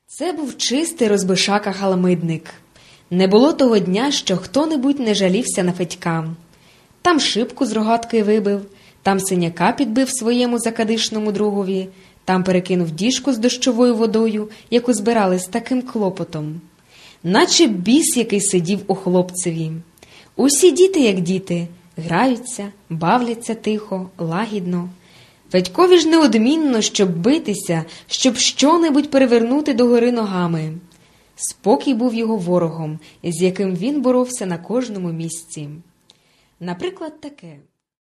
Це був чистий розбишака-халамидник. Не було того дня, що хто-небудь не жалівся на Федька. Там шибку з рогатки вибив, там синяка підбив своєму закадишному другові, там перекинув діжку з дощовою водою, яку збирали з таким клопотом. Наче біс, який сидів у хлопцеві. Усі діти, як діти, граються, бавляться тихо, лагідно. Федькові ж неодмінно, щоб битися, щоб що-небудь перевернути догори ногами. Спокій був його ворогом, з яким він боровся на кожному місці. Наприклад, таке.